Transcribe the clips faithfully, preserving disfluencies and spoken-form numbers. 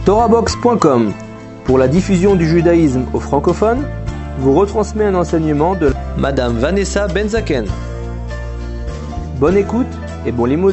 Torahbox point com, pour la diffusion du judaïsme aux francophones, vous retransmet un enseignement de Madame Vanessa Benzaken. Bonne écoute et bon limoud.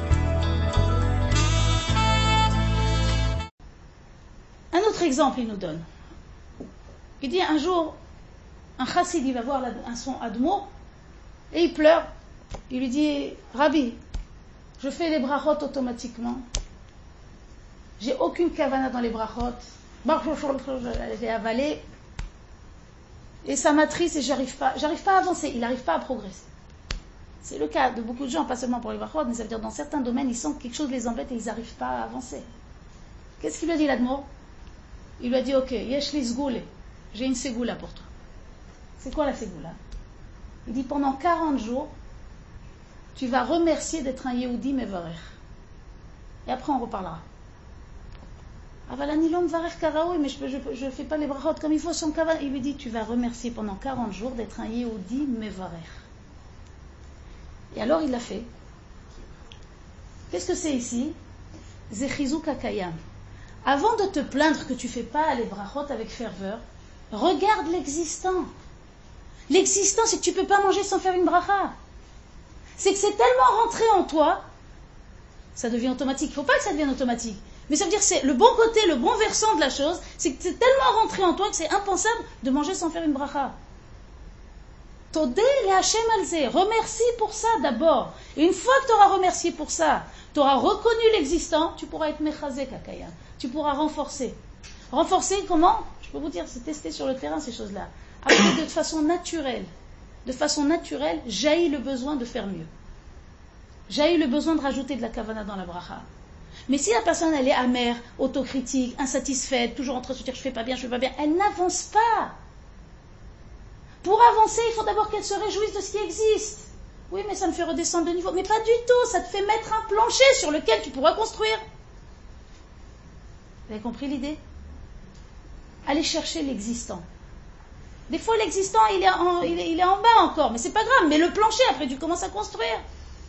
Un autre exemple, il nous donne. Il dit un jour, un chassid, il va voir un son admour et il pleure. Il lui dit, Rabbi, je fais les brachot automatiquement. J'ai aucune kavana dans les brachot. J'ai avalé. Et ça m'attriste et j'arrive pas, j'arrive pas à avancer. Il n'arrive pas à progresser. C'est le cas de beaucoup de gens, pas seulement pour les brachot, mais ça veut dire dans certains domaines, ils sentent que quelque chose les embête et ils n'arrivent pas à avancer. Qu'est-ce qu'il lui a dit l'admour? Il lui a dit, ok, yesh li sgoule. J'ai une ségoula pour toi. C'est quoi la ségoula? Il dit, pendant quarante jours, tu vas remercier d'être un Yehudi Mevarer. Et après, on reparlera. Avalani l'homme Varer Karaoui, mais je ne fais pas les brachot comme il faut sans kavan. Il lui dit, tu vas remercier pendant quarante jours d'être un Yehudi Mevarer. Et alors, il l'a fait. Qu'est-ce que c'est ici? Zechizou Kakayam. Avant de te plaindre que tu ne fais pas les brachot avec ferveur, regarde l'existant. L'existant, c'est que tu ne peux pas manger sans faire une bracha. C'est que c'est tellement rentré en toi, ça devient automatique. Il ne faut pas que ça devienne automatique. Mais ça veut dire que c'est le bon côté, le bon versant de la chose, c'est que c'est tellement rentré en toi que c'est impensable de manger sans faire une bracha. Todé le Hachem alzé, remercie pour ça d'abord. Et une fois que tu auras remercié pour ça, tu auras reconnu l'existant, tu pourras être mechazé kakaya. Tu pourras renforcer. Renforcer comment? Je peux vous dire, c'est tester sur le terrain ces choses-là. Après, de façon naturelle, de façon naturelle, jaillit le besoin de faire mieux. Jaillit le besoin de rajouter de la kavana dans la bracha. Mais si la personne, elle est amère, autocritique, insatisfaite, toujours en train de se dire je fais pas bien, je fais pas bien, elle n'avance pas. Pour avancer, il faut d'abord qu'elle se réjouisse de ce qui existe. Oui, mais ça me fait redescendre de niveau. Mais pas du tout, ça te fait mettre un plancher sur lequel tu pourras construire. Vous avez compris l'idée? Allez chercher l'existant. Des fois, l'existant, il est, en, il, est, il est en bas encore, mais c'est pas grave. Mais le plancher, après, tu commences à construire.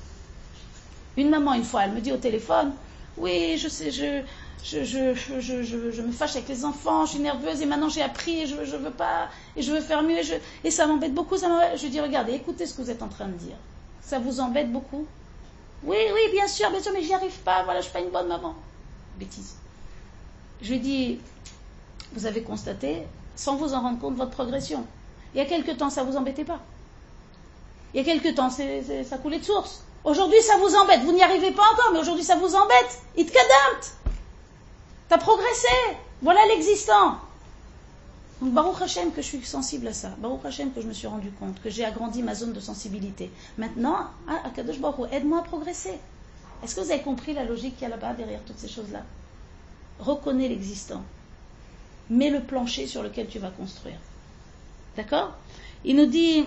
Une maman, une fois, elle me dit au téléphone, oui, je sais, je, je, je, je, je, je, je me fâche avec les enfants, je suis nerveuse, et maintenant j'ai appris, et je, je veux pas, et je veux faire mieux, et, je, et ça m'embête beaucoup. Ça m'embête. Je lui dis, regardez, écoutez ce que vous êtes en train de dire. Ça vous embête beaucoup? Oui, oui, bien sûr, bien sûr, mais j'y arrive pas, voilà, je suis pas une bonne maman. Bêtise. Je lui dis, vous avez constaté, sans vous en rendre compte, votre progression. Il y a quelque temps, ça ne vous embêtait pas. Il y a quelque temps, c'est, c'est, ça coulait de source. Aujourd'hui, ça vous embête. Vous n'y arrivez pas encore, mais aujourd'hui, ça vous embête. It kadamt. T'as progressé. Voilà l'existant. Donc, Baruch Hashem, que je suis sensible à ça. Baruch Hashem, que je me suis rendu compte, que j'ai agrandi ma zone de sensibilité. Maintenant, Akadosh Baruch Hu, aide-moi à progresser. Est-ce que vous avez compris la logique qu'il y a là-bas, derrière toutes ces choses-là? Reconnais l'existant. Mets le plancher sur lequel tu vas construire. D'accord? Il nous dit,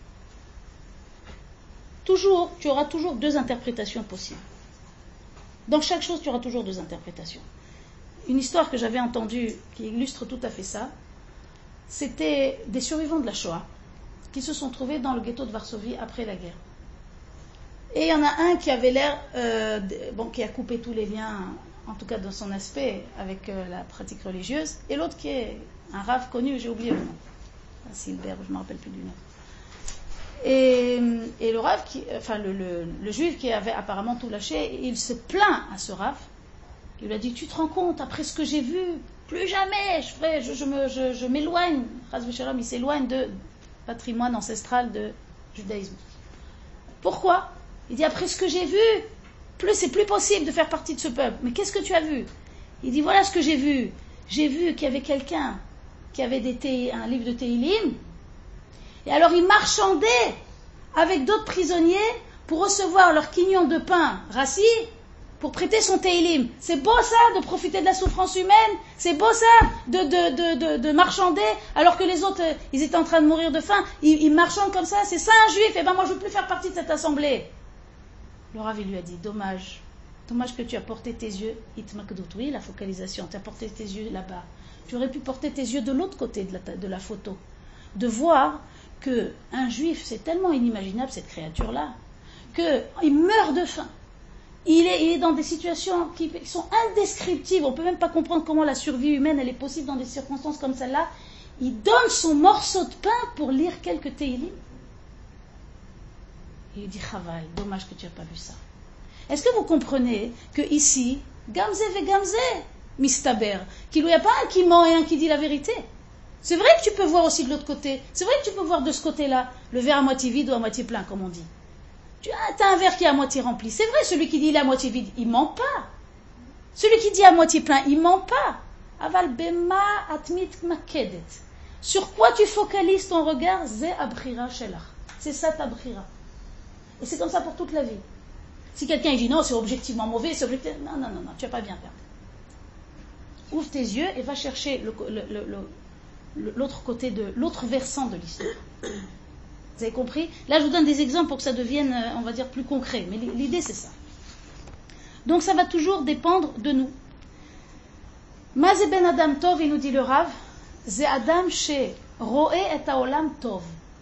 toujours, tu auras toujours deux interprétations possibles. Dans chaque chose, tu auras toujours deux interprétations. Une histoire que j'avais entendue, qui illustre tout à fait ça, c'était des survivants de la Shoah, qui se sont trouvés dans le ghetto de Varsovie après la guerre. Et il y en a un qui avait l'air, euh, bon, qui a coupé tous les liens, en tout cas dans son aspect, avec euh, la pratique religieuse, et l'autre qui est un rave connu, j'ai oublié le nom, Silbert, je ne me rappelle plus du nom. Et, et le rave, qui, enfin le, le, le juif qui avait apparemment tout lâché, il se plaint à ce rave. Il lui a dit, tu te rends compte, après ce que j'ai vu, plus jamais je, ferai, je, je, me, je, je m'éloigne, Chas v'shalom, il s'éloigne de patrimoine ancestral de judaïsme. Pourquoi? Il dit, après ce que j'ai vu, plus c'est plus possible de faire partie de ce peuple. Mais qu'est-ce que tu as vu? Il dit, voilà ce que j'ai vu. J'ai vu qu'il y avait quelqu'un qui avait des té- un livre de Tehillim, et alors il marchandait avec d'autres prisonniers pour recevoir leur quignon de pain rassis pour prêter son Tehillim. C'est beau ça de profiter de la souffrance humaine, c'est beau ça de, de, de, de, de marchander alors que les autres ils étaient en train de mourir de faim, ils, ils marchandent comme ça, c'est ça un juif, et ben moi je ne veux plus faire partie de cette assemblée. Le Rav lui a dit, dommage, dommage que tu as porté tes yeux, itmakdout, oui la focalisation, tu as porté tes yeux là-bas. Tu aurais pu porter tes yeux de l'autre côté de la, de la photo, de voir qu'un juif, c'est tellement inimaginable cette créature-là, qu'il meurt de faim, Il est, il est dans des situations qui, qui sont indescriptibles. On ne peut même pas comprendre comment la survie humaine elle est possible dans des circonstances comme celle-là. Il donne son morceau de pain pour lire quelques Teilim. Il dit, Chaval, dommage que tu n'as pas vu ça. Est-ce que vous comprenez que ici, Gamze ve Gamze, Mistaber, qu'il n'y a pas un qui ment et un qui dit la vérité? C'est vrai que tu peux voir aussi de l'autre côté. C'est vrai que tu peux voir de ce côté-là, le verre à moitié vide ou à moitié plein, comme on dit. Tu as un verre qui est à moitié rempli. C'est vrai, celui qui dit il est à moitié vide, il ment pas. Celui qui dit à moitié plein, il ment pas. Aval bema atmit makedet. Sur quoi tu focalises ton regard? Ze abrira shelach. C'est ça ta brira. Et c'est comme ça pour toute la vie. Si quelqu'un dit non, c'est objectivement mauvais, c'est objectivement... Non, non, non, non, tu n'as pas bien faire. Ouvre tes yeux et va chercher le, le, le, le, l'autre côté de l'autre versant de l'histoire. Vous avez compris? Là, je vous donne des exemples pour que ça devienne, on va dire, plus concret. Mais l'idée, c'est ça. Donc, ça va toujours dépendre de nous. Mazé ben Adam Tov, il nous dit le Rav, Zé Adam she roe et haolam tov.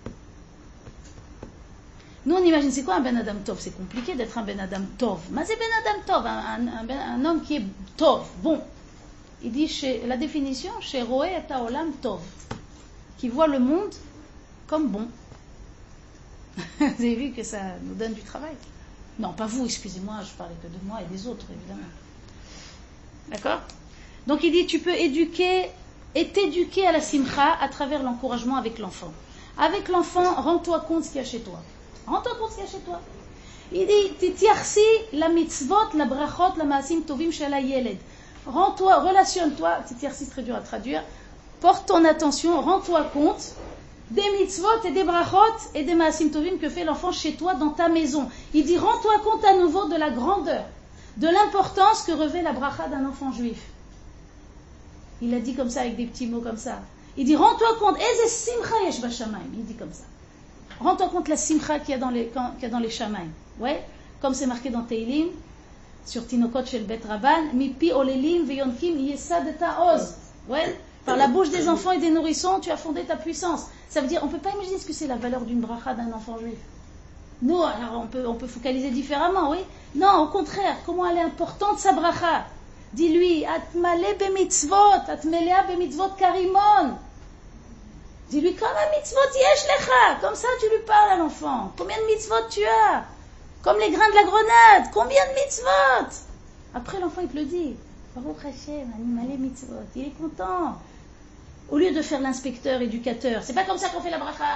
Nous, on imagine, c'est quoi un ben Adam Tov? C'est compliqué d'être un ben Adam Tov. Mazé ben Adam Tov, un, un, un, un homme qui est Tov, bon. Il dit, chez, la définition, she roe et haolam tov, qui voit le monde comme bon. Vous avez vu que ça nous donne du travail? Non, pas vous, excusez-moi, je parlais que de moi et des autres, évidemment. D'accord? Donc il dit, tu peux éduquer et t'éduquer à la simcha à travers l'encouragement avec l'enfant. Avec l'enfant, rends-toi compte ce qu'il y a chez toi. Rends-toi compte ce qu'il y a chez toi. Il dit, titiarsi la mitzvot, la brachot, la maasim tovim shel hayeled. Rends-toi, relationne-toi, titiarsi c'est très dur à traduire, porte ton attention, rends-toi compte des mitzvot et des brachot et des maasim tovim que fait l'enfant chez toi dans ta maison. Il dit, rends-toi compte à nouveau de la grandeur, de l'importance que revêt la bracha d'un enfant juif. Il a dit comme ça avec des petits mots comme ça. Il dit, rends-toi compte, eze simcha yesh bashamayim. Il dit comme ça. Rends-toi compte la simcha qu'il y a dans les, qu'il y a dans les shamayim. Ouais, comme c'est marqué dans Teilim, sur Tinokot shel Bet Rabban, mipi olelim veyonkim yesad ta'oz. Ouais, par la bouche des enfants et des nourrissons, tu as fondé ta puissance. Ça veut dire, on ne peut pas imaginer ce que c'est la valeur d'une bracha d'un enfant juif. Nous, alors on peut, on peut focaliser différemment, oui. Non, au contraire, comment elle est importante sa bracha. Dis-lui, atmale be mitzvot, atmelea be mitzvot karimon. Dis-lui, comme un mitzvot yesh lecha. Comme ça, tu lui parles à l'enfant. Combien de mitzvot tu as? Comme les grains de la grenade. Combien de mitzvot? Après, l'enfant, il te le dit. Baruch Hashem, animale mitzvot. Il est content. Au lieu de faire l'inspecteur, éducateur. C'est pas comme ça qu'on fait la bracha.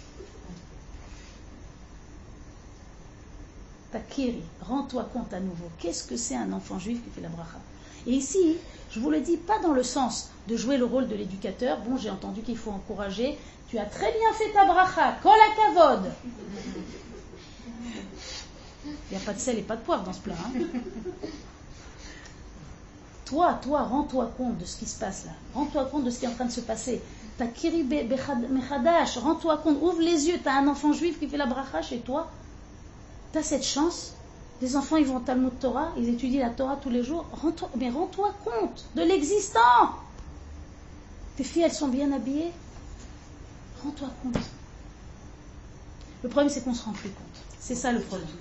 Takiri, rends-toi compte à nouveau. Qu'est-ce que c'est un enfant juif qui fait la bracha? Et ici, je vous le dis, pas dans le sens de jouer le rôle de l'éducateur. Bon, j'ai entendu qu'il faut encourager. Tu as très bien fait ta bracha. Kol hakavod. Il n'y a pas de sel et pas de poivre dans ce plat. Hein. Toi, toi, rends-toi compte de ce qui se passe là. Rends-toi compte de ce qui est en train de se passer. Takiri mechadash. Rends-toi compte. Ouvre les yeux. Tu as un enfant juif qui fait la bracha chez toi. Tu as cette chance. Les enfants, ils vont au Talmud Torah, ils étudient la Torah tous les jours. Rends-toi, mais rends-toi compte de l'existant. Tes filles, elles sont bien habillées. Rends-toi compte. Le problème, c'est qu'on ne se rend plus compte. C'est ça le problème.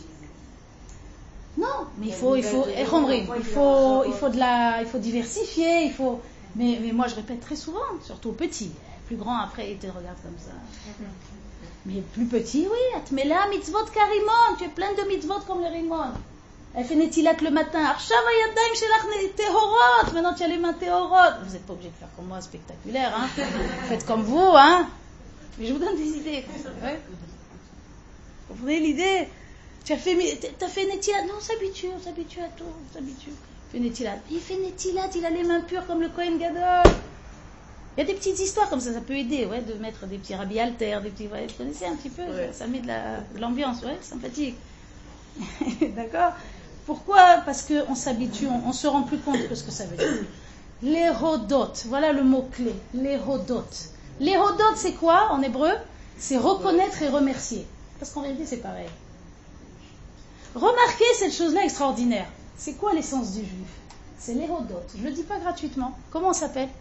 Non, mais il faut, il faut, il faut, il faut de la, il faut diversifier, il faut. Mais, mais moi, je répète très souvent, surtout aux petits. Plus grands, après, ils te regardent comme ça. Mais plus petit, oui, atmela mitzvot karimon, tu es plein de mitzvot comme les rimon. Elle fait netilat le matin, arshava yadayim shelach tehorot, maintenant tu as les mains tehorot. Vous n'êtes pas obligé de faire comme moi, spectaculaire, hein. Faites comme vous, hein. Mais je vous donne des idées, comme ça, ouais. Vous comprenez l'idée? Tu as fait, tu as fait netilat, non, on s'habitue, on s'habitue à tout, on s'habitue. Fait netilat, il fait netilat, il a les mains pures comme le Kohen Gadol. Il y a des petites histoires comme ça, ça peut aider, ouais, de mettre des petits rabis alters, des petits, ouais, vous connaissez un petit peu, ouais. ça, ça met de, la, de l'ambiance, ouais, sympathique. D'accord? Pourquoi? Parce qu'on s'habitue, on, on se rend plus compte de ce que ça veut dire. L'hérodote, voilà le mot-clé, l'hérodote. L'hérodote, c'est quoi en hébreu? C'est reconnaître et remercier. Parce qu'en réalité, c'est pareil. Remarquez cette chose-là extraordinaire. C'est quoi l'essence du juif? C'est l'hérodote. Je ne le dis pas gratuitement. Comment on s'appelle?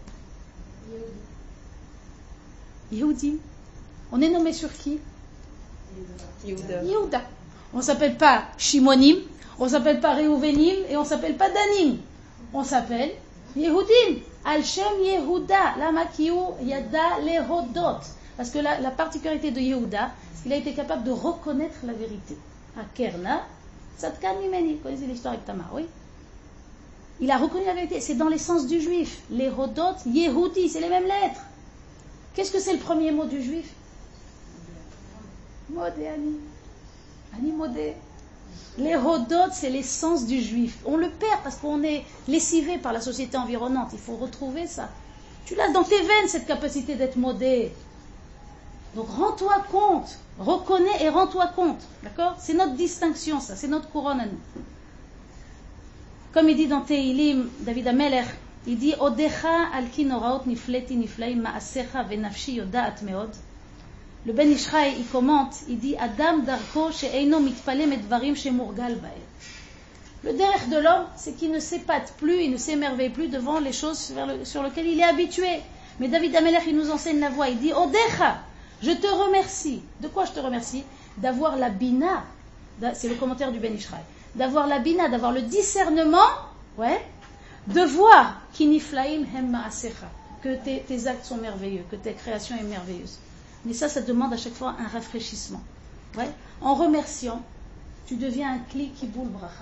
Yehudim. On est nommé sur qui? Yehuda. Yehuda. On ne s'appelle pas Shimonim, On ne s'appelle pas Réhouvénim et on ne s'appelle pas Danim. On s'appelle Yehudim. Al-Shem Yehuda. Lama Kiyu Yada Lehodot. Parce que la, la particularité de Yehuda, c'est qu'il a été capable de reconnaître la vérité. Akerna, Tzadkan Mimeni. Vous connaissez l'histoire avec Tamar, oui? Il a reconnu la vérité. C'est dans l'essence du juif. Les Hodot, Yehudi, c'est les mêmes lettres. Qu'est-ce que c'est le premier mot du juif? Modé, Ani. Ani Modé. Les Hodot, c'est l'essence du juif. On le perd parce qu'on est lessivé par la société environnante. Il faut retrouver ça. Tu l'as dans tes veines, cette capacité d'être modé. Donc rends-toi compte. Reconnais et rends-toi compte. D'accord? C'est notre distinction, ça. C'est notre couronne à nous. Comme il dit dans Teilim, David Ameler, il dit Odecha al kinoraot nifleti niflaim ma'asecha venafshi yodaat meod. Le Ben Ishraï, il commente, il dit Adam darko she'eino mitpalem et dvarim she'murgal ba'el. Le derrière de l'homme, c'est qu'il ne s'épate plus, il ne s'émerveille plus devant les choses sur, le, sur lesquelles il est habitué. Mais David Ameler, il nous enseigne la voie, il dit Odecha, je te remercie. De quoi je te remercie? D'avoir la bina, c'est le commentaire du Ben Ishraï. D'avoir la bina, d'avoir le discernement, ouais, de voir kiniflaim hem ma'asecha, que tes, tes actes sont merveilleux, que ta création est merveilleuse. Mais ça, ça demande à chaque fois un rafraîchissement. Ouais. En remerciant, tu deviens un kli kiboul bracha,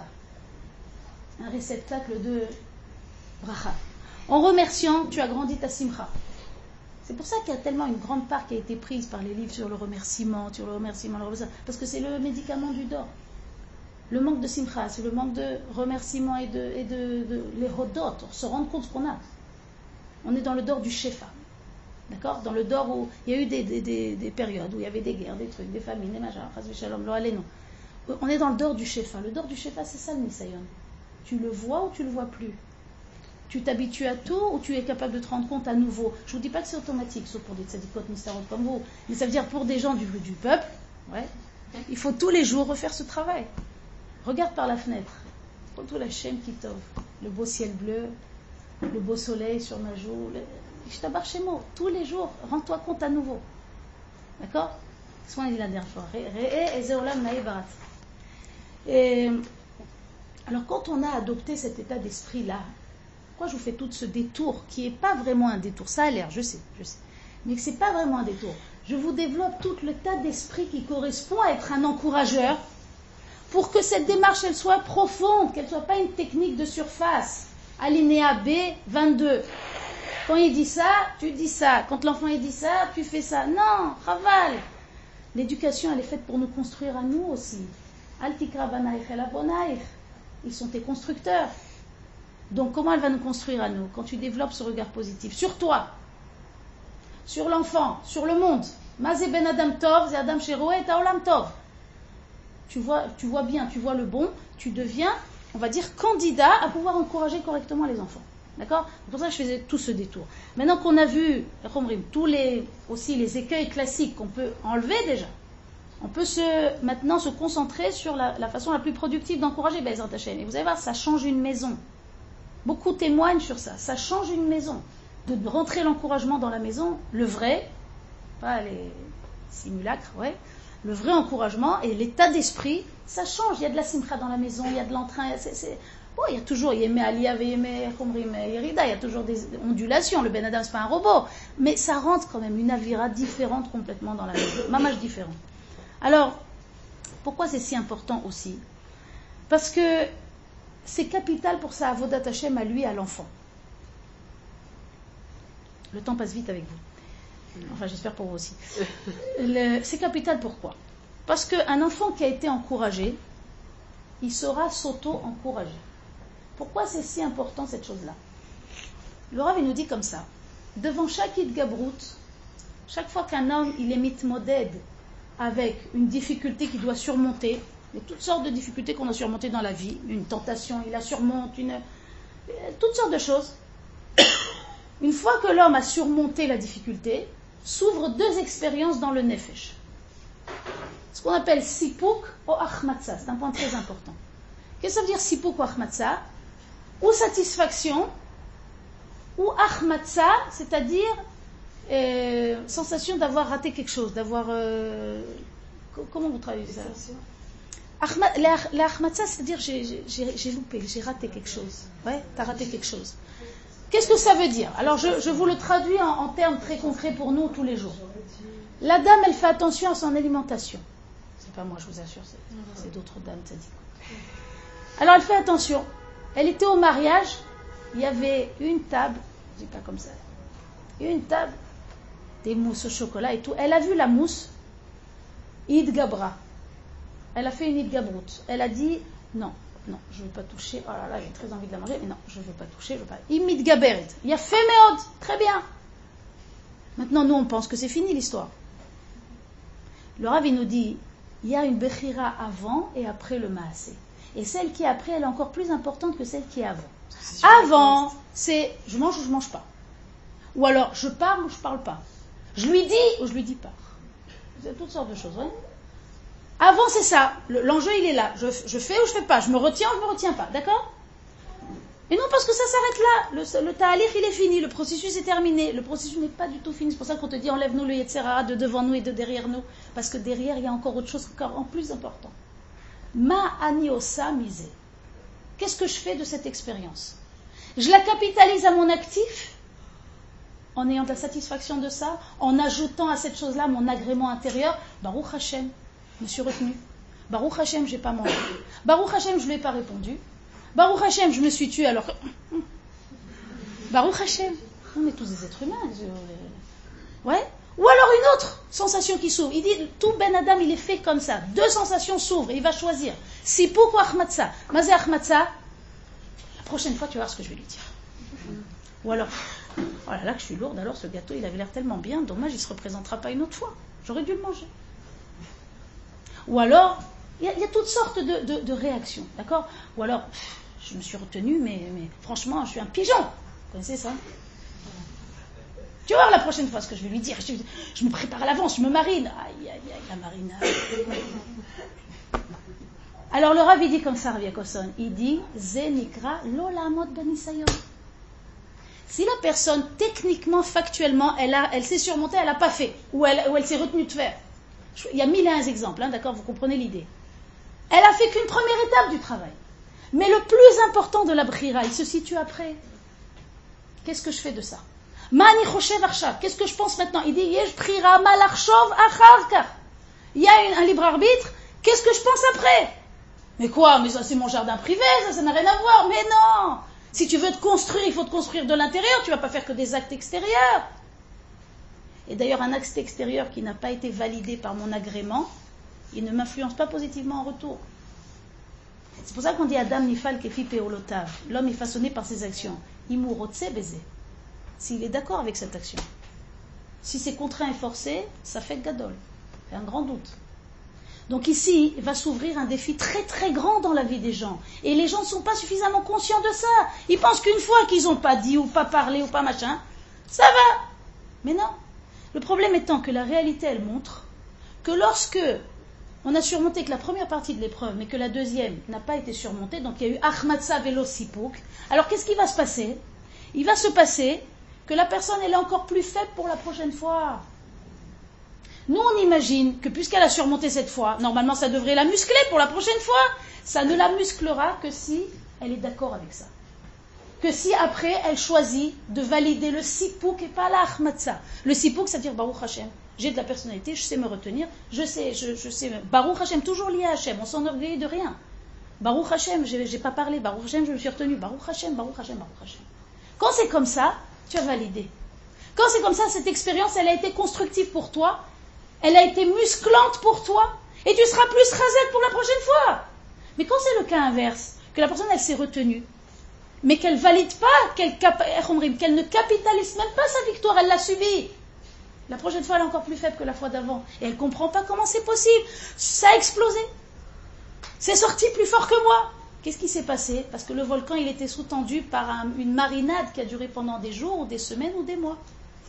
un réceptacle de bracha. En remerciant, tu agrandis ta simcha. C'est pour ça qu'il y a tellement une grande part qui a été prise par les livres sur le remerciement, sur le remerciement, le remerciement parce que c'est le médicament du dor. Le manque de simcha, c'est le manque de remerciement et de, et de, de les hodot, on se rend compte ce qu'on a. On est dans le dor du shefa, d'accord? Dans le dor où il y a eu des, des, des, des périodes où il y avait des guerres, des trucs, des famines, des machins, on est dans le dor du shefa. Le dor du shefa, c'est ça le nisayon. Tu le vois ou tu le vois plus? Tu t'habitues à tout ou tu es capable de te rendre compte à nouveau? Je ne vous dis pas que c'est automatique, sauf pour des tzadikot mistarot comme vous, mais ça veut dire pour des gens du, du peuple, ouais, il faut tous les jours refaire ce travail. Regarde par la fenêtre, tout la chaîne qui t'offre, le beau ciel bleu, le beau soleil sur ma joue, je t'abarre chez moi, tous les jours, rends-toi compte à nouveau. D'accord? C'est ce qu'on a dit la dernière fois. Et alors quand on a adopté cet état d'esprit-là, pourquoi je vous fais tout ce détour qui n'est pas vraiment un détour? Ça a l'air, je sais, je sais, mais que ce n'est pas vraiment un détour. Je vous développe tout le tas d'esprit qui correspond à être un encourageur, pour que cette démarche elle soit profonde, qu'elle ne soit pas une technique de surface. Alinéa B vingt-deux. Quand il dit ça, tu dis ça. Quand l'enfant il dit ça, tu fais ça. Non, raval. L'éducation elle est faite pour nous construire à nous aussi. Altikra banaich el abonaich. Ils sont tes constructeurs. Donc comment elle va nous construire à nous? Quand tu développes ce regard positif sur toi, sur l'enfant, sur le monde. Mazé ben adam tov, zé adam sheroé et olam tov. Tu vois, tu vois bien, tu vois le bon, tu deviens, on va dire, candidat à pouvoir encourager correctement les enfants. D'accord? C'est pour ça que je faisais tout ce détour. Maintenant qu'on a vu, tous les, aussi les écueils classiques qu'on peut enlever déjà, on peut se, maintenant se concentrer sur la, la façon la plus productive d'encourager Bezrat Hashem. Et vous allez voir, ça change une maison. Beaucoup témoignent sur ça. Ça change une maison. De rentrer l'encouragement dans la maison, le vrai, pas les simulacres, ouais. Le vrai encouragement et l'état d'esprit, ça change. Il y a de la simcha dans la maison, il y a de l'entrain. C'est, c'est... Bon, il y a toujours, il y a Aliyah, il y a toujours des ondulations. Le Ben Adam, ce n'est pas un robot. Mais ça rentre quand même une avira différente complètement dans la maison. Mamash différent. Alors, pourquoi c'est si important aussi? Parce que c'est capital pour sa avodat Hashem à lui, à l'enfant. Le temps passe vite avec vous. Enfin, j'espère pour vous aussi. Le, c'est capital pourquoi? Parce qu'un enfant qui a été encouragé, il saura s'auto-encourager. Pourquoi c'est si important cette chose-là? Le Rav, il nous dit comme ça. Devant chaque Idgabrout, chaque fois qu'un homme, il est mitmoded avec une difficulté qu'il doit surmonter, il y a toutes sortes de difficultés qu'on a surmontées dans la vie, une tentation, il la surmonte, une, toutes sortes de choses. Une fois que l'homme a surmonté la difficulté, s'ouvrent deux expériences dans le nefesh. Ce qu'on appelle sipouk ou achmatza, c'est un point très important. Qu'est-ce que ça veut dire sipouk ou achmatza? Ou satisfaction, ou achmatza, c'est-à-dire euh, sensation d'avoir raté quelque chose, d'avoir... Euh, comment vous traduisez ça? La Ahmadsa, c'est-à-dire j'ai, j'ai, j'ai loupé, j'ai raté quelque chose. Ouais, t'as raté quelque chose. Qu'est-ce que ça veut dire? Alors je, je vous le traduis en, en termes très concrets pour nous tous les jours. La dame, elle fait attention à son alimentation. C'est pas moi, je vous assure, c'est, c'est d'autres dames, ça dit. Alors elle fait attention. Elle était au mariage, il y avait une table, je dis pas comme ça, une table, des mousses au chocolat et tout. Elle a vu la mousse, Id Gabra. Elle a fait une Id Gabrout. Elle a dit, non, non, je ne veux pas toucher. Oh là là, j'ai très envie de la manger, mais non, je ne veux pas toucher, je veux pas. Imid Gaberet. Il y a fait Méod. Très bien. Maintenant, nous, on pense que c'est fini l'histoire. Le Rav, il nous dit, il y a une Bechira avant et après le Maasé. Et celle qui est après, elle est encore plus importante que celle qui est avant. Avant, c'est je mange ou je ne mange pas. Ou alors, je parle ou je ne parle pas. Je lui dis ou je ne lui dis pas. C'est toutes sortes de choses, ouais. Avant, c'est ça. Le, l'enjeu, il est là. Je, je fais ou je ne fais pas. Je me retiens ou je ne me retiens pas. D'accord? Et non, parce que ça s'arrête là. Le, le ta'alir, il est fini. Le processus est terminé. Le processus n'est pas du tout fini. C'est pour ça qu'on te dit, enlève-nous le Yetzerara de devant nous et de derrière nous. Parce que derrière, il y a encore autre chose encore en plus important. Ma aniosa misé. Qu'est-ce que je fais de cette expérience? Je la capitalise à mon actif, en ayant de la satisfaction de ça, en ajoutant à cette chose-là mon agrément intérieur. Baruch Hashem. Je me suis retenue. Baruch Hashem, je n'ai pas mangé. Baruch Hashem, je ne lui ai pas répondu. Baruch Hashem, je me suis tuée alors que... Baruch Hashem, on est tous des êtres humains. Ouais. Ou alors une autre sensation qui s'ouvre. Il dit, tout Ben Adam, il est fait comme ça. Deux sensations s'ouvrent et il va choisir. Sipouk ou Ahmadsa. Mazé Ahmadsa. La prochaine fois, tu vas voir ce que je vais lui dire. Ou alors, oh là là, que je suis lourde, alors ce gâteau, il avait l'air tellement bien, dommage, il ne se représentera pas une autre fois. J'aurais dû le manger. Ou alors, il y, y a toutes sortes de, de, de réactions, d'accord? Ou alors, pff, je me suis retenue, mais, mais franchement, je suis un pigeon. Vous connaissez ça? Tu vas voir la prochaine fois ce que je vais lui dire. Je, je me prépare à l'avance, je me marine. Aïe, aïe, aïe, la marinade. Alors le Rav, il dit comme ça, Rav Yakovson, il dit, Zenikra lolamot benisayon. Si la personne, techniquement, factuellement, elle, a, elle s'est surmontée, elle n'a pas fait, ou elle, ou elle s'est retenue de faire. Il y a mille et un exemples, hein, d'accord, vous comprenez l'idée. Elle a fait qu'une première étape du travail. Mais le plus important de la brira, il se situe après. Qu'est-ce que je fais de ça? Mani choshev arshav. Qu'est-ce que je pense maintenant? Il dit, yesh brira malachshov acharka. Il y a une, un libre arbitre. Qu'est-ce que je pense après? Mais quoi? Mais ça, c'est mon jardin privé, ça, ça n'a rien à voir. Mais non! Si tu veux te construire, il faut te construire de l'intérieur. Tu ne vas pas faire que des actes extérieurs. Et d'ailleurs, un acte extérieur qui n'a pas été validé par mon agrément, il ne m'influence pas positivement en retour. C'est pour ça qu'on dit Adam nifal kefi peolotav. L'homme est façonné par ses actions. Imou rotse baiser. S'il est d'accord avec cette action. Si c'est contraint et forcé, ça fait gadol. Il y a un grand doute. Donc ici, il va s'ouvrir un défi très très grand dans la vie des gens. Et les gens ne sont pas suffisamment conscients de ça. Ils pensent qu'une fois qu'ils n'ont pas dit ou pas parlé ou pas machin, ça va. Mais non. Le problème étant que la réalité, elle montre que lorsque on a surmonté que la première partie de l'épreuve, mais que la deuxième n'a pas été surmontée, donc il y a eu Ahmadsa Velo Sipouk, alors qu'est-ce qui va se passer? Il va se passer que la personne, elle est encore plus faible pour la prochaine fois. Nous, on imagine que puisqu'elle a surmonté cette fois, normalement, ça devrait la muscler pour la prochaine fois. Ça ne la musclera que si elle est d'accord avec ça. Que si après, elle choisit de valider le sipouk et pas la ahmadsa. Le sipouk, c'est-à-dire Baruch Hashem. J'ai de la personnalité, je sais me retenir, je sais, je, je sais, Baruch Hashem, toujours lié à Hashem, on s'enorgueillit de rien. Baruch Hashem, j'ai, j'ai pas parlé, Baruch Hashem, je me suis retenu, Baruch Hashem, Baruch Hashem, Baruch Hashem. Quand c'est comme ça, tu as validé. Quand c'est comme ça, cette expérience, elle a été constructive pour toi, elle a été musclante pour toi, et tu seras plus rasette pour la prochaine fois. Mais quand c'est le cas inverse, que la personne, elle s'est retenue, mais qu'elle valide pas, qu'elle, cap- qu'elle ne capitalise même pas sa victoire, elle l'a subie. La prochaine fois, elle est encore plus faible que la fois d'avant. Et elle ne comprend pas comment c'est possible. Ça a explosé. C'est sorti plus fort que moi. Qu'est-ce qui s'est passé? Parce que le volcan, il était sous-tendu par un, une marinade qui a duré pendant des jours, ou des semaines, ou des mois.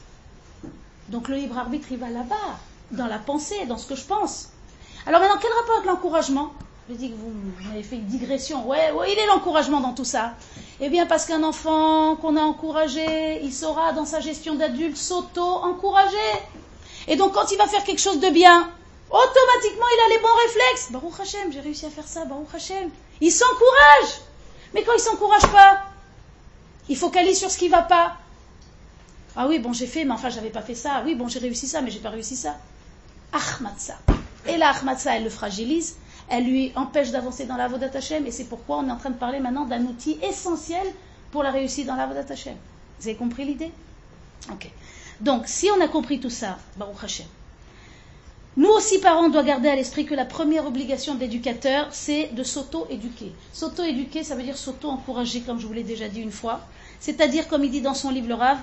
Donc le libre arbitre, il va là-bas, dans la pensée, dans ce que je pense. Alors maintenant, quel rapport avec l'encouragement? Je dis que vous m'avez fait une digression. Ouais, ouais, il est l'encouragement dans tout ça. Eh bien, parce qu'un enfant qu'on a encouragé, il saura dans sa gestion d'adulte s'auto-encourager. Et donc, quand il va faire quelque chose de bien, automatiquement il a les bons réflexes. Baruch Hashem, j'ai réussi à faire ça, Baruch Hashem. Il s'encourage. Mais quand il ne s'encourage pas, il focalise sur ce qui ne va pas. Ah oui, bon, j'ai fait, mais enfin, je n'avais pas fait ça. Oui, bon, j'ai réussi ça, mais je n'ai pas réussi ça. Ahmadsa. Et la Ahmadsa, elle le fragilise, elle lui empêche d'avancer dans la Avodat Hashem, et c'est pourquoi on est en train de parler maintenant d'un outil essentiel pour la réussite dans la Avodat Hashem. Vous avez compris l'idée? Ok. Donc, si on a compris tout ça, Baruch Hashem, nous aussi, parents, on doit garder à l'esprit que la première obligation d'éducateur, c'est de s'auto-éduquer. S'auto-éduquer, ça veut dire s'auto-encourager, comme je vous l'ai déjà dit une fois. C'est-à-dire, comme il dit dans son livre le Rav,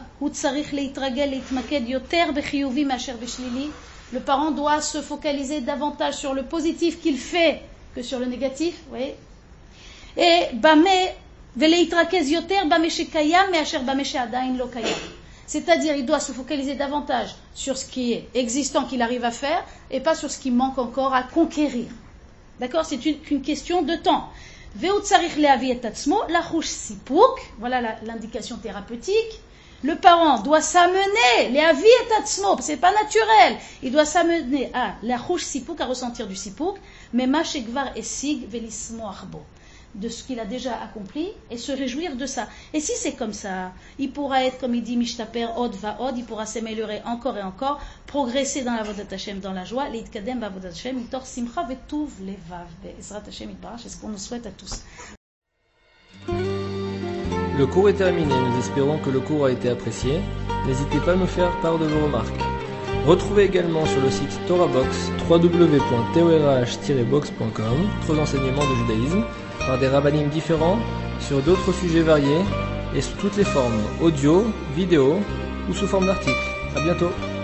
le parent doit se focaliser davantage sur le positif qu'il fait que sur le négatif. Vous voyez? Et c'est-à-dire, il doit se focaliser davantage sur ce qui est existant qu'il arrive à faire et pas sur ce qui manque encore à conquérir. D'accord? C'est une, une question de temps. Voilà la, l'indication thérapeutique. Le parent doit s'amener, c'est pas naturel. Il doit s'amener à la rouge sipouk, à ressentir du sipouk, mais machekvar esig velismo arbo, de ce qu'il a déjà accompli et se réjouir de ça. Et si c'est comme ça, il pourra être, comme il dit, mishtaper od va od, il pourra s'améliorer encore et encore, progresser dans la Avodat Hashem, dans la joie, leitkadem b'Avodat Hashem, itor simcha vetuv levav, be'ezrat Hashem itbarach, c'est ce qu'on nous souhaite à tous. Le cours est terminé, nous espérons que le cours a été apprécié. N'hésitez pas à nous faire part de vos remarques. Retrouvez également sur le site TorahBox, w w w point torah tiret box point com, d'autres enseignements de judaïsme, par des rabbinim différents, sur d'autres sujets variés, et sous toutes les formes, audio, vidéo ou sous forme d'articles. À bientôt.